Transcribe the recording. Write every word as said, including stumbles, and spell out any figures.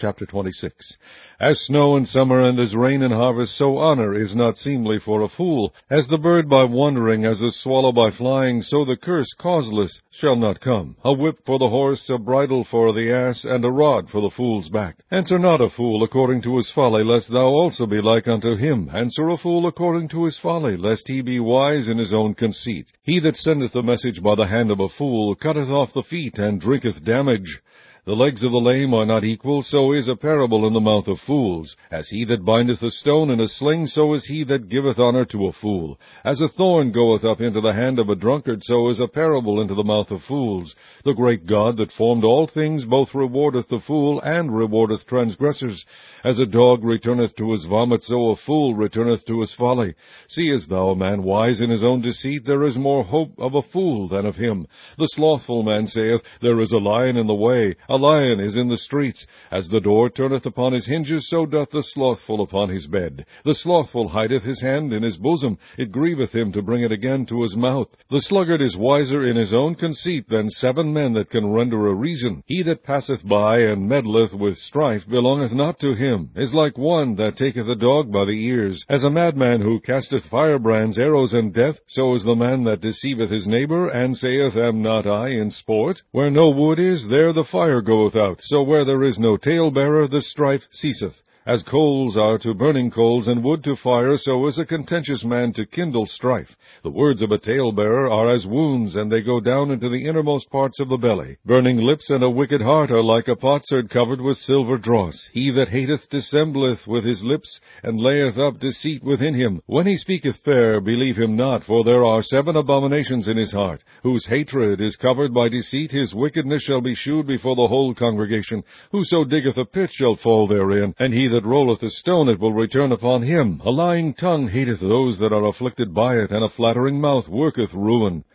chapter twenty-six. As snow in summer and as rain in harvest, so honor is not seemly for a fool. As the bird by wandering, as the swallow by flying, so the curse causeless shall not come. A whip for the horse, a bridle for the ass, and a rod for the fool's back. Answer not a fool according to his folly, lest thou also be like unto him. Answer a fool according to his folly, lest he be wise in his own conceit. He that sendeth a message by the hand of a fool cutteth off the feet, and drinketh damage. The legs of the lame are not equal, so is a parable in the mouth of fools. As he that bindeth a stone in a sling, so is he that giveth honor to a fool. As a thorn goeth up into the hand of a drunkard, so is a parable into the mouth of fools. The great God that formed all things both rewardeth the fool, and rewardeth transgressors. As a dog returneth to his vomit, so a fool returneth to his folly. Seest thou a man wise in his own deceit? There is more hope of a fool than of him. The slothful man saith, There is a lion in the way, a lion is in the streets. As the door turneth upon his hinges, so doth the slothful upon his bed. The slothful hideth his hand in his bosom, it grieveth him to bring it again to his mouth. The sluggard is wiser in his own conceit than seven men that can render a reason. He that passeth by and meddleth with strife belongeth not to him, is like one that taketh a dog by the ears. As a madman who casteth firebrands, arrows, and death, so is the man that deceiveth his neighbor, and saith, Am not I in sport? Where no wood is, there the fire goeth out. So where there is no talebearer, the strife ceaseth. As coals are to burning coals, and wood to fire, so is a contentious man to kindle strife. The words of a talebearer are as wounds, and they go down into the innermost parts of the belly. Burning lips and a wicked heart are like a potsherd covered with silver dross. He that hateth dissembleth with his lips, and layeth up deceit within him. When he speaketh fair, believe him not, for there are seven abominations in his heart. Whose hatred is covered by deceit, his wickedness shall be shewed before the whole congregation. Whoso diggeth a pit shall fall therein, and he that rolleth a stone, it will return upon him. A lying tongue hateth those that are afflicted by it, and a flattering mouth worketh ruin.